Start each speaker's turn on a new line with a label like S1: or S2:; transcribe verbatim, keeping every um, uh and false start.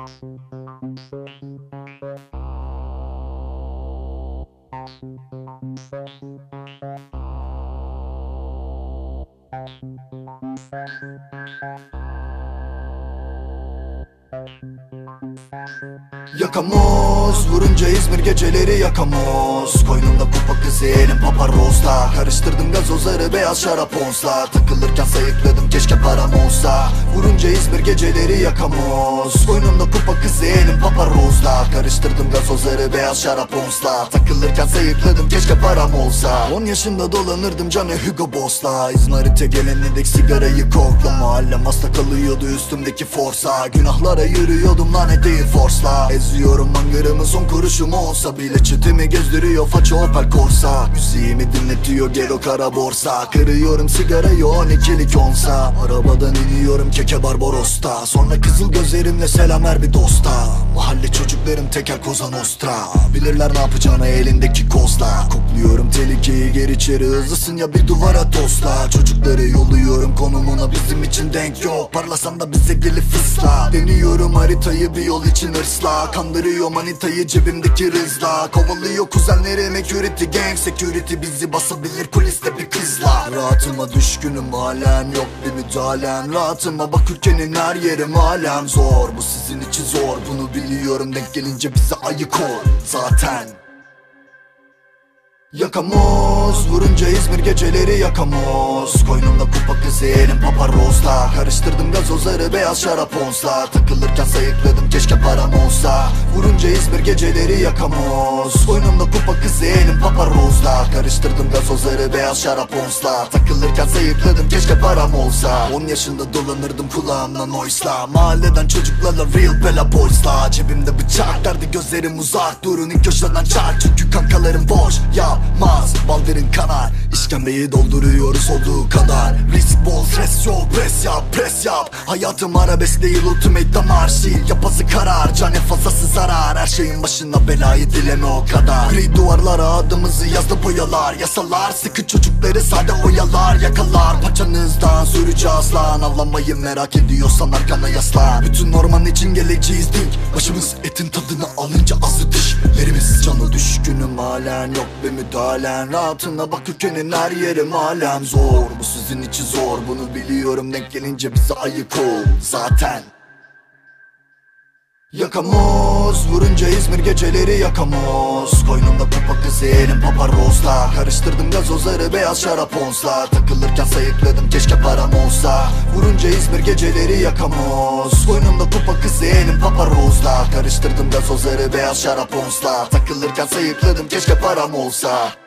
S1: Yakamoz vurunca İzmir geceleri yakamoz. Koynumda kupa kızı elim paparozla. Karıştırdım gazozları beyaz şarap onsla. Takılırken sayıkladım keşke param olsa. Vurunca İzmir geceleri yakamoz. Koynumda kupa kızı elim paparozla. Karıştırdım gazozları beyaz şarap onsla. Takılırken sayıkladım keşke param olsa. On yaşında dolanırdım canı Hugo Boss'la. İzmarit'e gelen dek sigarayı kokla. Mahallem hasta kalıyordu üstümdeki forsa. Günahlara yürüyordum lanet değil force'la. Eziyorum mangırımı son kuruşum olsa bile. Çetimi gezdiriyor faça Opel Corsa. Müziğimi dinletiyor gelo kara borsa. Kırıyorum sigarayı on ikilik onsa. Arabadan iniyorum keke Barbaros'ta. Sonra kızıl gözlerimle selam ver bir dosta. Mahalle çocuklarım teker Cosa Nostra. Bilirler ne yapacağını elindeki kozla. Kokluyorum tehlikeyi gir içeri hızlısın ya bir duvara tosla. Çocukları yolluyorum konumuna bizim için denk yok. Parlasan da bize gelip fısla. Deniyorum haritayı bir yol için hırsla. Kandırıyor manitayı cebimdeki rızla. Kovalıyor kuzenlerim security gang. Security bizi basabilir kuliste bir kızla. Rahatıma düşkünüm halen yok bir müdahalen. Rahatıma bak ülkenin her yeri halen zor. Bu sizin için zor bunu biliyorum, denk gelince bize ayık ol zaten. Yakamoz vurunca İzmir geceleri yakamoz. Koynumda kupa kızı elim paparozla. Karıştırdım gazozları beyaz şarap onsla. Takılırken sayıkladım keşke param olsa. Vurunca İzmir geceleri yakamoz. Koynumda kupa kızı elim paparozla. Karıştırdım gazozları beyaz şarap onsla. Takılırken sayıkladım keşke param olsa. On yaşında dolanırdım kulağımla noise'la. Mahalleden çocuklarla real bella boys'la. Cebimde bıçak derdi gözlerim uzak. Durun ilk köşeden çark çünkü kankalarım boş ya. Maz, balderin kanar. İşkembeyi dolduruyoruz olduğu kadar. Risk bol, stres yok, pres yap, pres yap. Hayatım arabesk değil, ultimate damar şiir yapası karar, cane fazlası zarar. Her şeyin başına belayı dileme o kadar. Gri duvarlara adımızı yazdı boyalar. Yasalar, sıkı çocukları sade oyalar. Yakalar, paçanızdan süreceğiz lan. Avlanmayı merak ediyorsan arkana yaslan. Bütün orman için geleceğiz dik. Başımız etin tadını alınca azı dişlerimiz. Canı düşkünüm halen yok bir müdahalen. Rahatına bak ülkenin her yeri halen zor. Bu sizin için zor bunu biliyorum, denk gelince bize ayık ol zaten. Yakamoz vurunca İzmir geceleri yakamoz. Koynumda kupa kızı elim paparozla. Karıştırdım gazozları beyaz şarap onsla. Takılırken sayıkladım keşke param olsa. Vurunca İzmir geceleri yakamoz. Koynumda kupa kızı elim paparozla. Karıştırdım gazozları beyaz şarap onsla. Takılırken sayıkladım keşke param olsa.